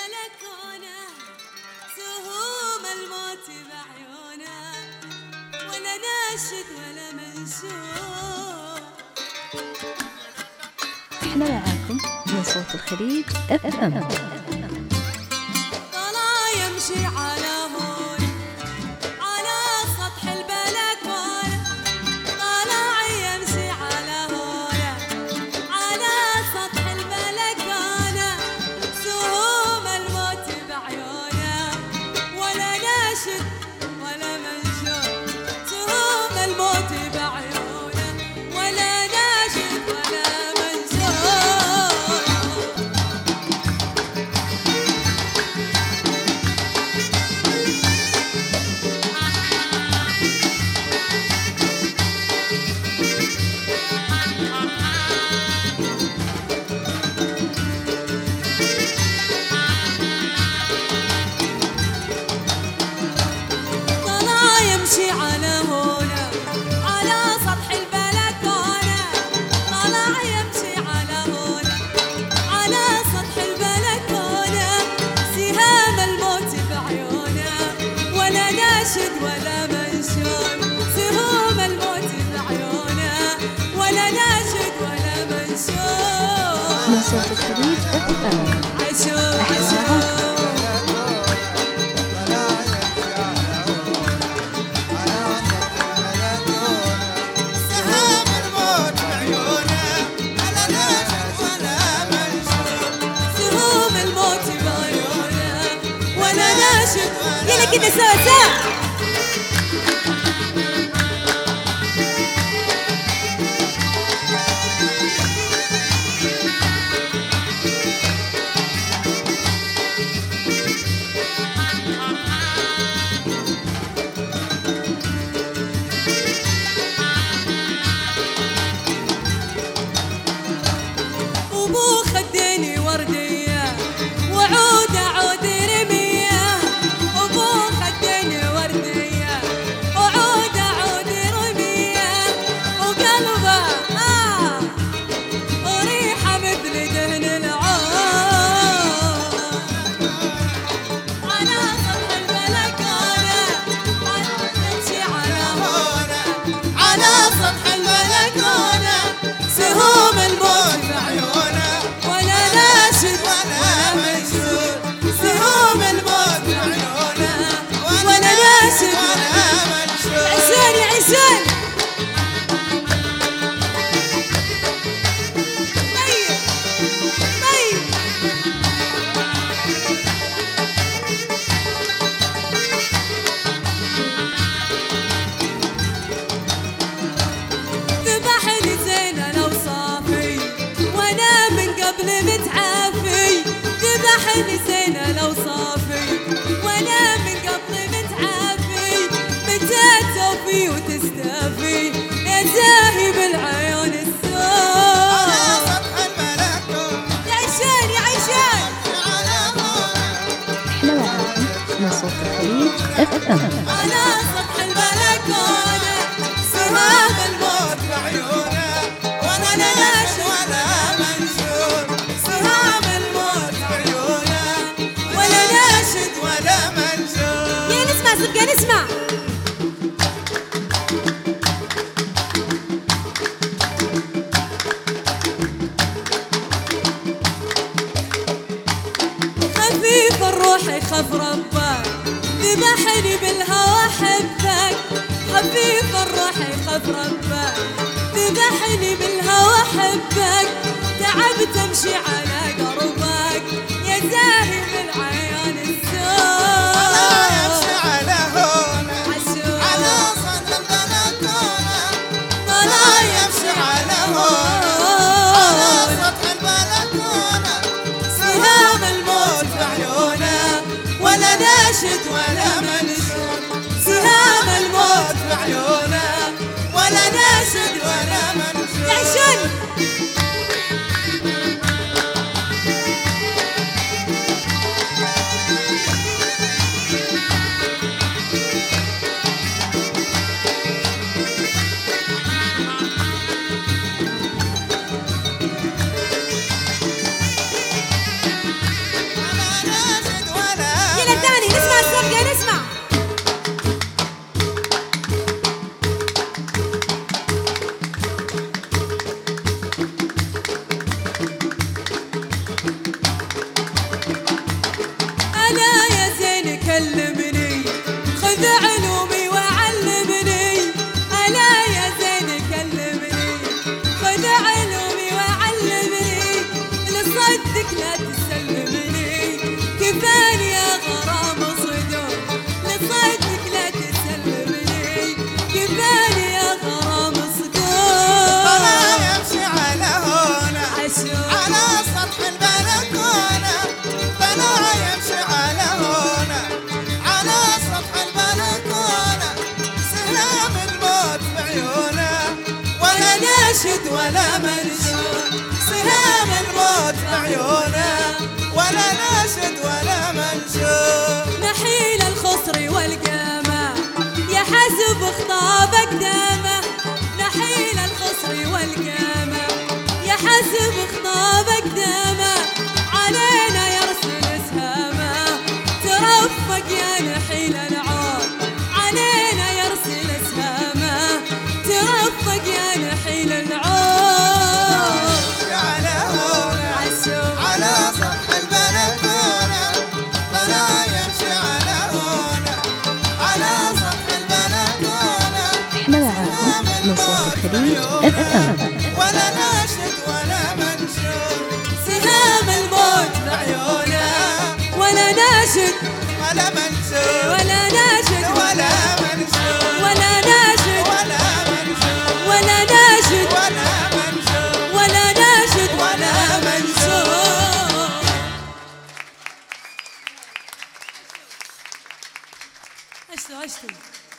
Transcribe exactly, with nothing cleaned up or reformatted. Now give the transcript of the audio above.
بلكونه سهوم الموت بعيونه ولا ناشد ولا منشور. احنا معاكم من صوت الخليج اف ام. طلع يمشي على هون على سطح البلكونه، طلع يمشي على هون على سطح البلكونه سهوم الموت بعيونه ولا ناشد ولا منشور. سهوم الموت بعيونه ولا ناشد ولا يمشي على هنا على سطح البلكونة، طلع يمشي على هنا على سطح البلكونة سهام الموت بعيونه ولا ناشد ولا منشور. سهام الموت بعيونه ولا ناشد ولا منشور. من صوت الخليج اف ام. عشور عشور يلا كده سوا سوا. وبو خديني وردية وعود عود رمية، وبو خديني وردية وعود عود رمية وقلبه آه وريحة مثل دهن العود على سطح البلكونة. يمشي على هنا على سطح البلكونة سهوم الموت بعيونه ولا ناشد ولا منشور. سهوم الموت بعيونه ولا ناشد ولا منشور. عشان يا عشان طيب طيب ذبحني زينة لو صافي وانا من قبل متعافي. ذبحني زينة لو صافي وانا من قبل متعافي. متى توفي وتستافي يا زاهي بالعيون السود على سطح الملكون. يا عشان يا عشان احنا معاكم من صوت الخليج اف ام. على سطح البلكونة سهام الموت بعيونه ولا ناشد ولا منشور. سهام الموت بعيونه ولا ناشد ولا منشور. يا نسمع صدقا نسمع. خفيف الروح يخاف ربك ذبحني بالهوى حبك. خفيف الروح يخاف ربك ذبحني بالهوى حبك. تعبت امشي على قربك يا زاهي بالعيون السود. طلع يمشي على هنا على سطح البلكونة، طلع يمشي على هنا على سطح البلكونة سهام الموت بعيونه ولا ناشد ولا منشور. سهام الموت بعيونه ولا ناشد ولا منشور. عشان ناشد ولا منشود، سهام الموت بعيونه ولا ناشد ولا منشود. نحيل الخصر والقامة يا حسب خطاب أقدامه، نحيل الخصر والقامة يا حسب خطاب أقدامه، علينا يرسل اسهامه ترفق يا نحيل العود، علينا يرسل اسهامه ترفق يا نحيل العود. على هنا على سطح البلكونة فلا يمشي على هنا على سطح البلكونة. احنا معاكم من صوت الخليج اف ام. ولا ناشد ولا منشود، سهام الموت بعيونه ولا ناشد ولا منشود ولا ناشد ولا منشود ولا ناشد ولا منشود ولا ناشد ولا منشود ولا ناشد ولا منشود. عشتوا عشتوا